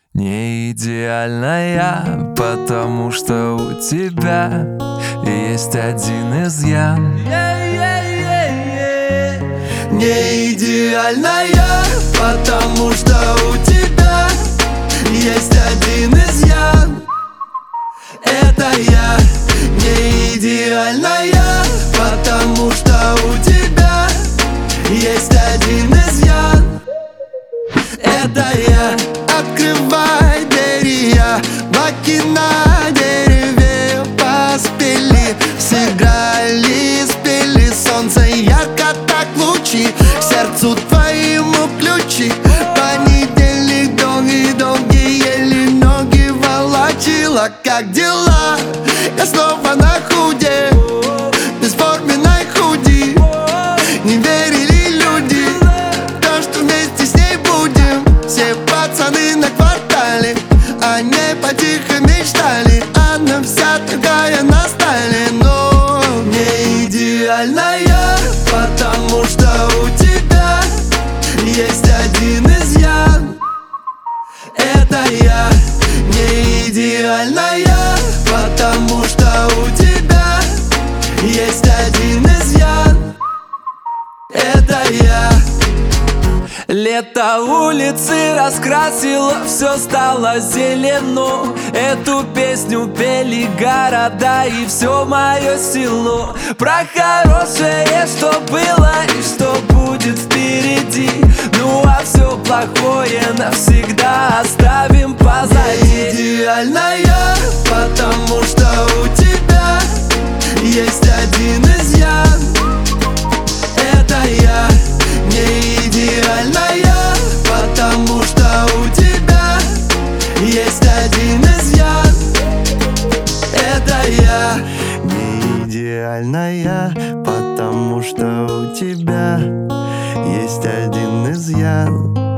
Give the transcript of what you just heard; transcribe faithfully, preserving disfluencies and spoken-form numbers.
Не идеальная, потому что у тебя есть один изъян. Не идеальная, потому что у тебя есть один изъян. Это я. Не идеальная, потому что у тебя есть один изъян. Это я. Открывай двери, я баки на дереве поспели. Сыграли, спели, солнце ярко так лучи. К сердцу твоему ключи. Понедельник долгий-долгий, еле ноги волочила. Как дела? Я снова на худе, бесформенной худи. Не верили люди, то, что вместе с ней будем. Все пацаны на квартале, они потихо мечтали. Она вся такая на стайле, но не идеальная, потому что у тебя есть один изъян. Это я. Не идеальная, потому что у тебя есть один изъян. Это я. Лето улицы раскрасило, все стало зелено. Эту песню пели города и все мое село. Про хорошее, что было и что будет впереди. Ну а все плохое навсегда оставим позади. Не идеальная, потому что у тебя есть один изъян. Это я. Не идеальная, потому что у тебя есть один изъян. Это я. Не идеальная, потому что у тебя есть один изъян.